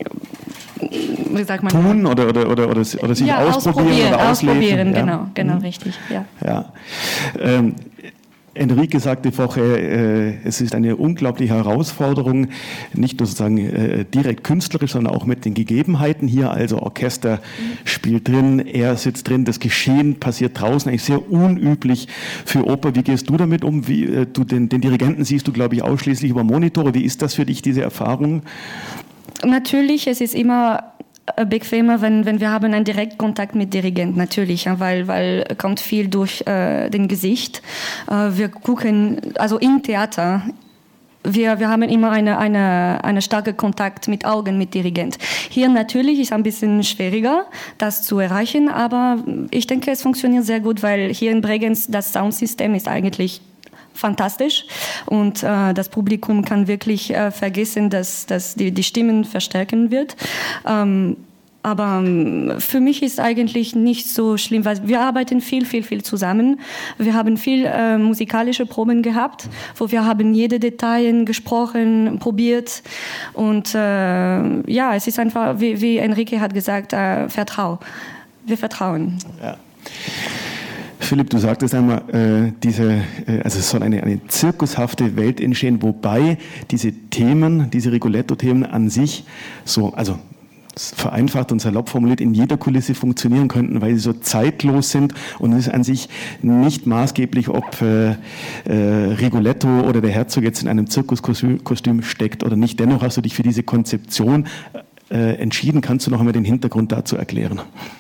wie sagt man, tun oder, oder, oder, oder, oder sich ja, ausprobieren, ausprobieren, oder ausleben. ausprobieren, ja. genau, genau, mhm. richtig, ja. ja. Ähm, Enrique sagte vorher, äh, es ist eine unglaubliche Herausforderung, nicht nur sozusagen äh, direkt künstlerisch, sondern auch mit den Gegebenheiten hier. Also Orchester mhm. spielt drin, er sitzt drin, das Geschehen passiert draußen, eigentlich sehr unüblich für Oper. Wie gehst du damit um? Wie, äh, du den, den Dirigenten siehst du, glaube ich, ausschließlich über Monitore. Wie ist das für dich, diese Erfahrung? Natürlich, es ist immer bequemer, wenn, wenn wir haben einen Direktkontakt mit Dirigenten, natürlich, ja, weil, weil kommt viel durch äh, den Gesicht. Äh, wir gucken, also im Theater, wir, wir haben immer eine, eine, eine starke Kontakt mit Augen mit Dirigent. Hier natürlich ist es ein bisschen schwieriger, das zu erreichen, aber ich denke, es funktioniert sehr gut, weil hier in Bregenz das Soundsystem ist eigentlich fantastisch, und äh, das Publikum kann wirklich äh, vergessen, dass, dass die, die Stimmen verstärken wird. Ähm, aber ähm, für mich ist eigentlich nicht so schlimm, weil wir arbeiten viel, viel, viel zusammen. Wir haben viel äh, musikalische Proben gehabt, wo wir haben jede Detail gesprochen, probiert, und äh, ja, es ist einfach, wie, wie Enrique hat gesagt, äh, Vertrau. Wir vertrauen. Ja. Philipp, du sagtest einmal, äh, diese, äh, also es soll eine, eine zirkushafte Welt entstehen, wobei diese Themen, diese Rigoletto-Themen an sich so, also vereinfacht und salopp formuliert, in jeder Kulisse funktionieren könnten, weil sie so zeitlos sind und es ist an sich nicht maßgeblich, ob äh, äh, Rigoletto oder der Herzog jetzt in einem Zirkuskostüm Kostüm steckt oder nicht. Dennoch hast du dich für diese Konzeption äh, entschieden. Kannst du noch einmal den Hintergrund dazu erklären?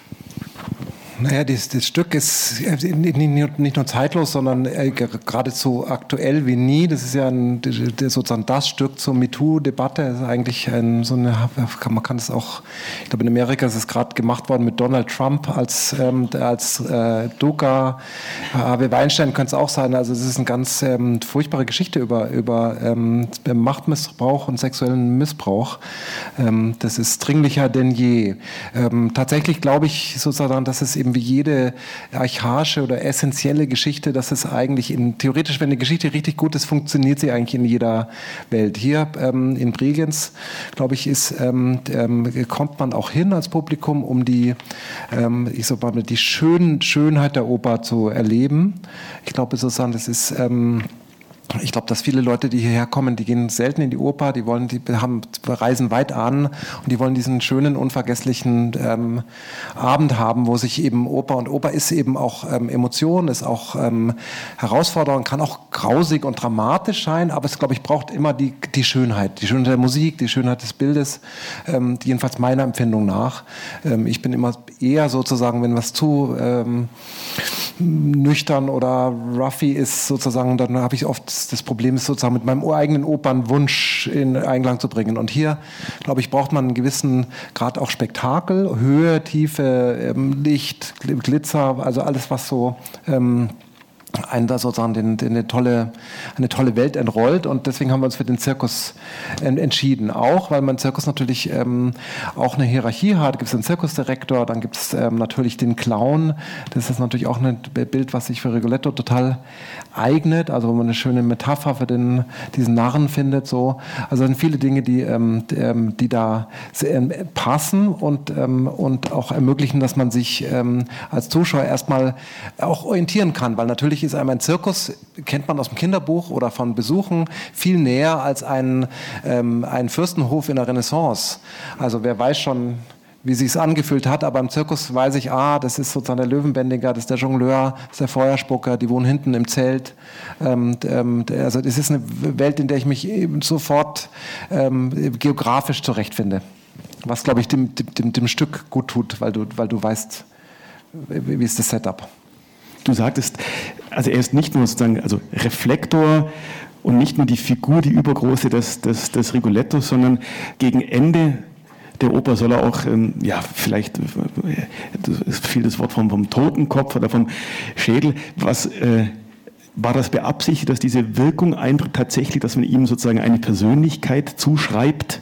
Naja, das, das Stück ist nicht nur zeitlos, sondern geradezu aktuell wie nie. Das ist ja ein, sozusagen das Stück zur MeToo-Debatte. Das ist eigentlich ein, so eine, man kann es auch, ich glaube in Amerika ist es gerade gemacht worden mit Donald Trump als, ähm, als äh, Doka. Harvey Weinstein könnte es auch sein. Also es ist eine ganz ähm, furchtbare Geschichte über, über ähm, Machtmissbrauch und sexuellen Missbrauch. Ähm, das ist dringlicher denn je. Ähm, tatsächlich glaube ich sozusagen, dass es eben wie jede archaische oder essentielle Geschichte, dass es eigentlich in, theoretisch, wenn eine Geschichte richtig gut ist, funktioniert sie eigentlich in jeder Welt. Hier ähm, in Bregenz, glaube ich, ist, ähm, ähm, kommt man auch hin als Publikum, um die, ähm, ich sag mal, die Schön, Schönheit der Oper zu erleben. Ich glaube sozusagen, das ist, ähm, ich glaube, dass viele Leute, die hierher kommen, die gehen selten in die Oper, die wollen, die haben, reisen weit an und die wollen diesen schönen, unvergesslichen ähm, Abend haben, wo sich eben Oper, und Oper ist eben auch ähm, Emotion, ist auch ähm, Herausforderung, kann auch grausig und dramatisch sein, aber es, glaube ich, braucht immer die, die Schönheit, die Schönheit der Musik, die Schönheit des Bildes, ähm, die jedenfalls meiner Empfindung nach. Ähm, ich bin immer eher sozusagen, wenn was zu ähm, nüchtern oder roughy ist, sozusagen, dann habe ich oft das Problem, ist sozusagen mit meinem eigenen Opernwunsch in Einklang zu bringen. Und hier, glaube ich, braucht man einen gewissen Grad auch Spektakel, Höhe, Tiefe, ähm, Licht, Glitzer, also alles, was so ähm, einen da sozusagen den, den eine, tolle, eine tolle Welt entrollt, und deswegen haben wir uns für den Zirkus en, entschieden. Auch, weil man Zirkus natürlich ähm, auch eine Hierarchie hat. Gibt es einen Zirkusdirektor, dann gibt es ähm, natürlich den Clown. Das ist natürlich auch ein Bild, was sich für Rigoletto total eignet, also wo man eine schöne Metapher für den, diesen Narren findet. So. Also sind viele Dinge, die, ähm, die da passen und, ähm, und auch ermöglichen, dass man sich ähm, als Zuschauer erstmal auch orientieren kann, weil natürlich ist einem ein Zirkus, kennt man aus dem Kinderbuch oder von Besuchen, viel näher als ein, ähm, ein Fürstenhof in der Renaissance. Also wer weiß schon, wie sich es angefühlt hat, aber im Zirkus weiß ich, ah, das ist sozusagen der Löwenbändiger, das ist der Jongleur, das ist der Feuerspucker, die wohnen hinten im Zelt. Ähm, ähm, also es ist eine Welt, in der ich mich eben sofort ähm, geografisch zurechtfinde. Was, glaube ich, dem, dem, dem Stück gut tut, weil du, weil du weißt, wie ist das Setup. Du sagtest, also er ist nicht nur sozusagen, also Reflektor und nicht nur die Figur, die übergroße des, des, des Rigoletto, sondern gegen Ende der Oper soll er auch, ähm, ja, vielleicht das fiel das Wort vom, vom Totenkopf oder vom Schädel. Was äh, war das beabsichtigt, dass diese Wirkung eintritt tatsächlich, dass man ihm sozusagen eine Persönlichkeit zuschreibt?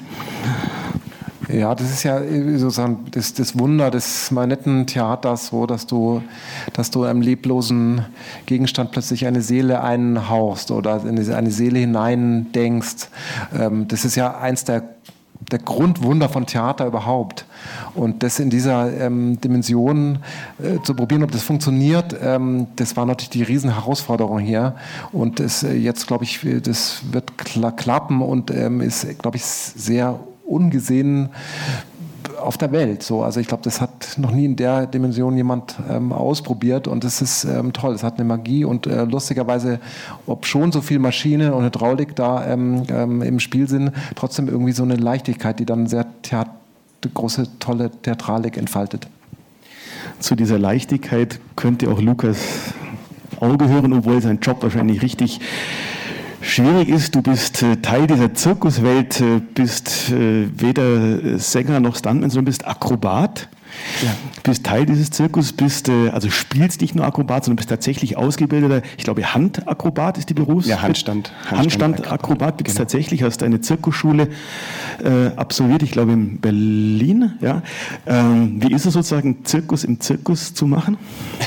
Ja, das ist ja sozusagen das, das Wunder des Marionettentheaters, so, dass du, dass du einem leblosen Gegenstand plötzlich eine Seele einhauchst oder in eine Seele hineindenkst. Das ist ja eins der der Grundwunder von Theater überhaupt. Und das in dieser ähm, Dimension äh, zu probieren, ob das funktioniert, ähm, das war natürlich die Riesenherausforderung hier. Und das, äh, jetzt, glaube ich, das wird kla- klappen und ähm, ist, glaube ich, sehr ungesehen auf der Welt. So. Also ich glaube, das hat noch nie in der Dimension jemand ähm, ausprobiert, und das ist ähm, toll. Es hat eine Magie, und äh, lustigerweise, ob schon so viel Maschine und Hydraulik da ähm, ähm, im Spiel sind, trotzdem irgendwie so eine Leichtigkeit, die dann sehr theat- große, tolle Theatralik entfaltet. Zu dieser Leichtigkeit könnte auch Lukas auch gehören, obwohl sein Job wahrscheinlich richtig schwierig ist. Du bist äh, Teil dieser Zirkuswelt, äh, bist äh, weder Sänger noch Stuntman, sondern bist Akrobat. Ja. Bist Teil dieses Zirkus, bist, äh, also spielst nicht nur Akrobat, sondern bist tatsächlich ausgebildeter, ich glaube Handakrobat ist die Berufs... Ja, Handstand. Handstand-Akrobat Handstand gibt es genau. Tatsächlich, hast eine Zirkusschule äh, absolviert, ich glaube in Berlin. Ja. Ähm, wie ist es sozusagen, Zirkus im Zirkus zu machen?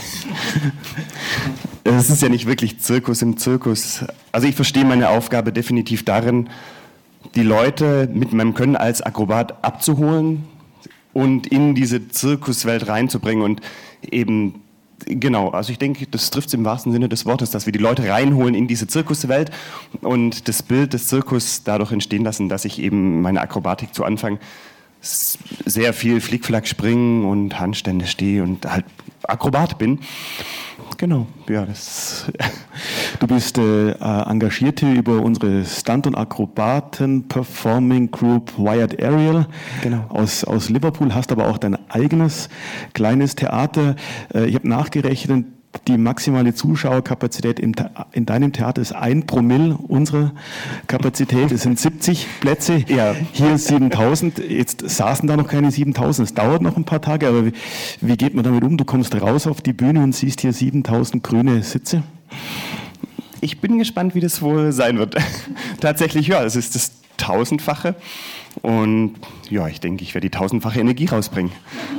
Es ist ja nicht wirklich Zirkus im Zirkus. Also ich verstehe meine Aufgabe definitiv darin, die Leute mit meinem Können als Akrobat abzuholen und in diese Zirkuswelt reinzubringen und eben Genau, also ich denke, das trifft es im wahrsten Sinne des Wortes, dass wir die Leute reinholen in diese Zirkuswelt und das Bild des Zirkus dadurch entstehen lassen, dass ich eben meine Akrobatik zu Anfang sehr viel Flickflack springen und Handstände stehe und halt Akrobat bin. Genau, ja, das. Du bist äh, engagiert hier über unsere Stunt- und Akrobaten-Performing Group Wired Aerial genau. aus, aus Liverpool, hast aber auch dein eigenes kleines Theater. Äh, ich habe nachgerechnet, die maximale Zuschauerkapazität im, in deinem Theater ist ein Promille unserer Kapazität. Es sind siebzig Plätze, ja. Hier siebentausend. Jetzt saßen da noch keine siebentausend. Es dauert noch ein paar Tage, aber wie, wie geht man damit um? Du kommst raus auf die Bühne und siehst hier siebentausend grüne Sitze. Ich bin gespannt, wie das wohl sein wird. Tatsächlich, ja, es ist das Tausendfache. Und ja, ich denke, ich werde die tausendfache Energie rausbringen.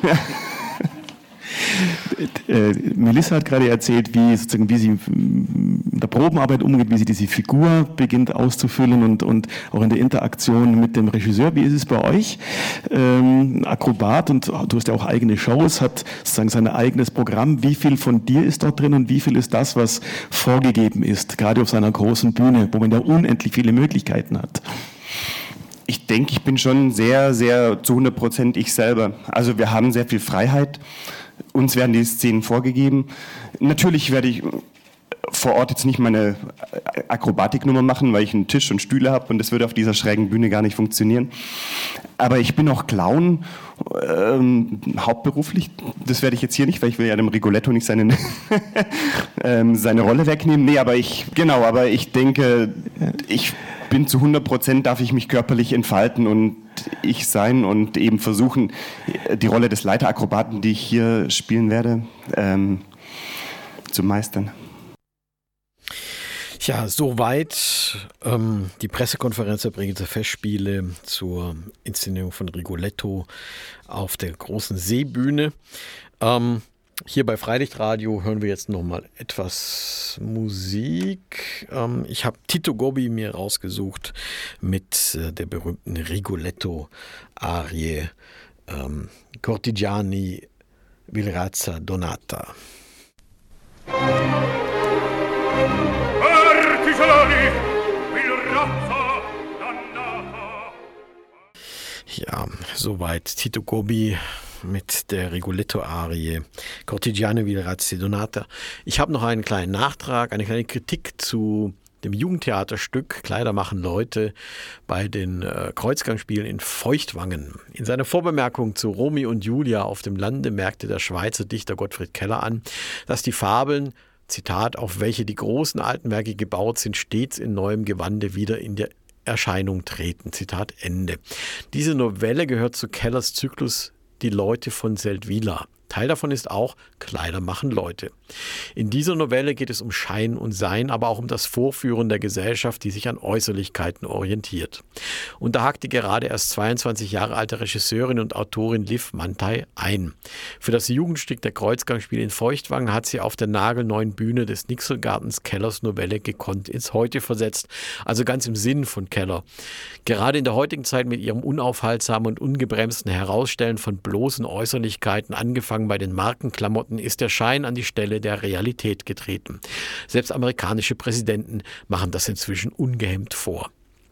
Äh, Melissa hat gerade erzählt, wie, sozusagen, wie sie in der Probenarbeit umgeht, wie sie diese Figur beginnt auszufüllen und, und auch in der Interaktion mit dem Regisseur. Wie ist es bei euch? Ähm, Akrobat, und du hast ja auch eigene Shows, hat sozusagen sein eigenes Programm. Wie viel von dir ist dort drin und wie viel ist das, was vorgegeben ist, gerade auf seiner großen Bühne, wo man ja unendlich viele Möglichkeiten hat? Ich denke, ich bin schon sehr, sehr zu hundert Prozent ich selber. Also wir haben sehr viel Freiheit. Uns werden die Szenen vorgegeben. Natürlich werde ich vor Ort jetzt nicht meine Akrobatiknummer machen, weil ich einen Tisch und Stühle habe und das würde auf dieser schrägen Bühne gar nicht funktionieren. Aber ich bin auch Clown, ähm, hauptberuflich. Das werde ich jetzt hier nicht, weil ich will ja dem Rigoletto nicht seine, ähm, seine Rolle wegnehmen. Nee, aber ich, genau, aber ich denke, ich bin zu hundert Prozent, darf ich mich körperlich entfalten und ich sein und eben versuchen, die Rolle des Leiterakrobaten, die ich hier spielen werde, ähm, zu meistern. Ja, soweit ähm, die Pressekonferenz der Bregenzer Festspiele zur Inszenierung von Rigoletto auf der großen Seebühne. Ähm, hier bei Freilichtradio hören wir jetzt nochmal etwas Musik. Ähm, ich habe Tito Gobbi mir rausgesucht mit äh, der berühmten Rigoletto-Arie ähm, Cortigiani Vilrazza Donata. Ja, soweit Tito Gobbi mit der Rigoletto-Arie Cortigiani Vilrazza Donata. Ich habe noch einen kleinen Nachtrag, eine kleine Kritik zu dem Jugendtheaterstück Kleider machen Leute bei den äh, Kreuzgangspielen in Feuchtwangen. In seiner Vorbemerkung zu Romy und Julia auf dem Lande merkte der Schweizer Dichter Gottfried Keller an, dass die Fabeln, Zitat, auf welche die großen alten Werke gebaut sind, stets in neuem Gewande wieder in der Erscheinung treten. Zitat Ende. Diese Novelle gehört zu Kellers Zyklus Die Leute von Seldwyla. Teil davon ist auch Kleider machen Leute. In dieser Novelle geht es um Schein und Sein, aber auch um das Vorführen der Gesellschaft, die sich an Äußerlichkeiten orientiert. Und da hakt die gerade erst zweiundzwanzig Jahre alte Regisseurin und Autorin Liv Manthey ein. Für das Jugendstück der Kreuzgangspiele in Feuchtwangen hat sie auf der nagelneuen Bühne des Nixelgartens Kellers Novelle gekonnt ins Heute versetzt, also ganz im Sinn von Keller. Gerade in der heutigen Zeit mit ihrem unaufhaltsamen und ungebremsten Herausstellen von bloßen Äußerlichkeiten, angefangen bei den Markenklamotten, ist der Schein an die Stelle der Realität getreten. Selbst amerikanische Präsidenten machen das inzwischen ungehemmt vor.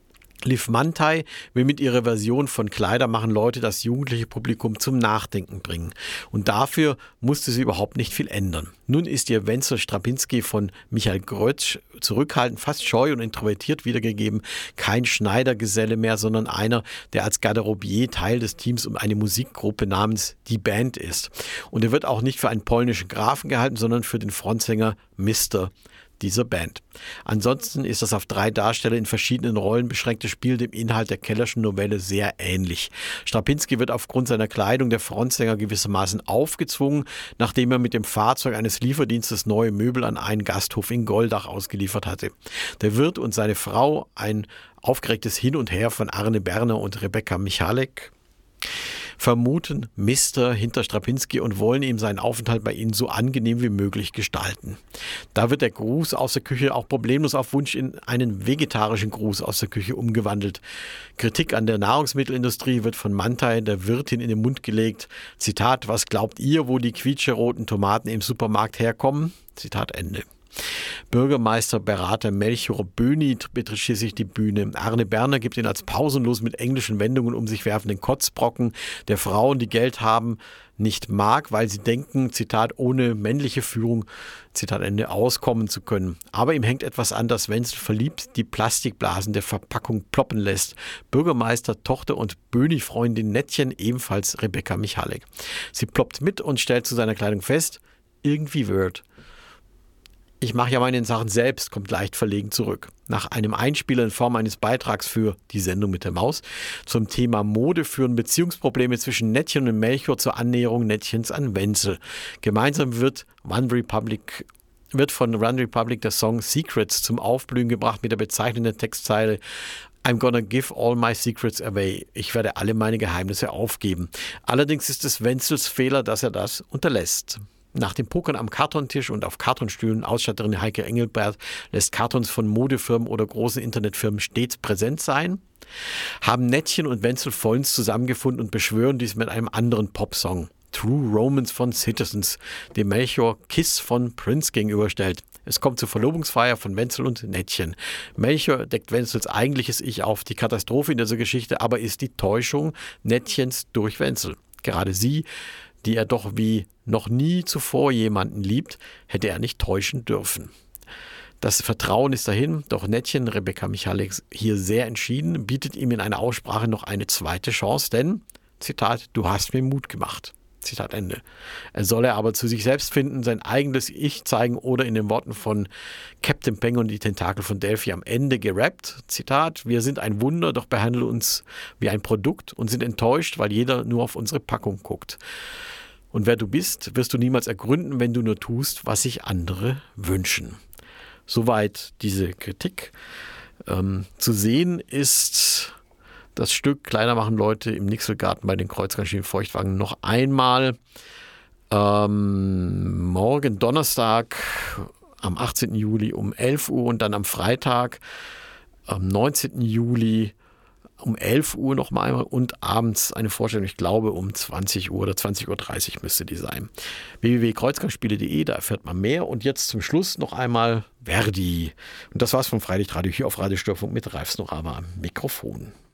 Liv Manthey will mit ihrer Version von Kleider machen Leute das jugendliche Publikum zum Nachdenken bringen. Und dafür musste sie überhaupt nicht viel ändern. Nun ist ihr Wenzel Strapinski von Michael Grötsch zurückhaltend, fast scheu und introvertiert wiedergegeben. Kein Schneidergeselle mehr, sondern einer, der als Garderobier Teil des Teams um eine Musikgruppe namens Die Band ist. Und er wird auch nicht für einen polnischen Grafen gehalten, sondern für den Frontsänger Mister dieser Band. Ansonsten ist das auf drei Darsteller in verschiedenen Rollen beschränkte Spiel dem Inhalt der Kellerschen Novelle sehr ähnlich. Strapinski wird aufgrund seiner Kleidung der Frontsänger gewissermaßen aufgezwungen, nachdem er mit dem Fahrzeug eines Lieferdienstes neue Möbel an einen Gasthof in Goldach ausgeliefert hatte. Der Wirt und seine Frau, ein aufgeregtes Hin und Her von Arne Berner und Rebecca Michalek. vermuten Mister hinter Strapinski und wollen ihm seinen Aufenthalt bei ihnen so angenehm wie möglich gestalten. Da wird der Gruß aus der Küche auch problemlos auf Wunsch in einen vegetarischen Gruß aus der Küche umgewandelt. Kritik an der Nahrungsmittelindustrie wird von Mantai, der Wirtin, in den Mund gelegt. Zitat, was glaubt ihr, wo die quietscheroten Tomaten im Supermarkt herkommen? Zitat Ende. Bürgermeisterberater Melchior Böni betritt schließlich die Bühne. Arne Berner gibt ihn als pausenlos mit englischen Wendungen um sich werfenden Kotzbrocken, der Frauen, die Geld haben, nicht mag, weil sie denken, Zitat, ohne männliche Führung, Zitat Ende, auskommen zu können. Aber ihm hängt etwas an, das Wenzel verliebt die Plastikblasen der Verpackung ploppen lässt. Bürgermeister, Tochter und Böni-Freundin Nettchen, ebenfalls Rebecca Michalek. Sie ploppt mit und stellt zu seiner Kleidung fest, irgendwie wird. Ich mache ja meine Sachen selbst, kommt leicht verlegen zurück. Nach einem Einspieler in Form eines Beitrags für die Sendung mit der Maus zum Thema Mode führen Beziehungsprobleme zwischen Nettchen und Melchior zur Annäherung Nettchens an Wenzel. Gemeinsam wird One Republic wird von One Republic der Song Secrets zum Aufblühen gebracht mit der bezeichnenden Textzeile I'm gonna give all my secrets away. Ich werde alle meine Geheimnisse aufgeben. Allerdings ist es Wenzels Fehler, dass er das unterlässt. Nach dem Pokern am Kartontisch und auf Kartonstühlen Ausstatterin Heike Engelbert lässt Kartons von Modefirmen oder großen Internetfirmen stets präsent sein, haben Nettchen und Wenzel vollends zusammengefunden und beschwören dies mit einem anderen Popsong. True Romance von Citizens, dem Melchior Kiss von Prince gegenüberstellt. Es kommt zur Verlobungsfeier von Wenzel und Nettchen. Melchior deckt Wenzels eigentliches Ich auf. Die Katastrophe in dieser Geschichte aber ist die Täuschung Nettchens durch Wenzel. Gerade sie, die er doch wie noch nie zuvor jemanden liebt, hätte er nicht täuschen dürfen. Das Vertrauen ist dahin, doch Nettchen, Rebecca Michalek, hier sehr entschieden, bietet ihm in einer Aussprache noch eine zweite Chance, denn, Zitat, du hast mir Mut gemacht. Zitat Ende. Er solle aber zu sich selbst finden, sein eigenes Ich zeigen oder in den Worten von Captain Peng und die Tentakel von Delphi am Ende gerappt. Zitat, wir sind ein Wunder, doch behandeln uns wie ein Produkt und sind enttäuscht, weil jeder nur auf unsere Packung guckt. Und wer du bist, wirst du niemals ergründen, wenn du nur tust, was sich andere wünschen. Soweit diese Kritik. Ähm, zu sehen ist das Stück Kleider machen Leute im Nixelgarten bei den Kreuzgangschienen Feuchtwagen noch einmal. Ähm, morgen Donnerstag am achtzehnten Juli um elf Uhr und dann am Freitag am neunzehnten Juli um elf Uhr noch mal einmal und abends eine Vorstellung, ich glaube um zwanzig Uhr oder zwanzig Uhr dreißig müsste die sein. w w w punkt kreuzgangspiele punkt de, da erfährt man mehr. Und jetzt zum Schluss noch einmal Verdi. Und das war's vom Freilichtradio hier auf Radio Störfunk mit Ralf Snorama am Mikrofon.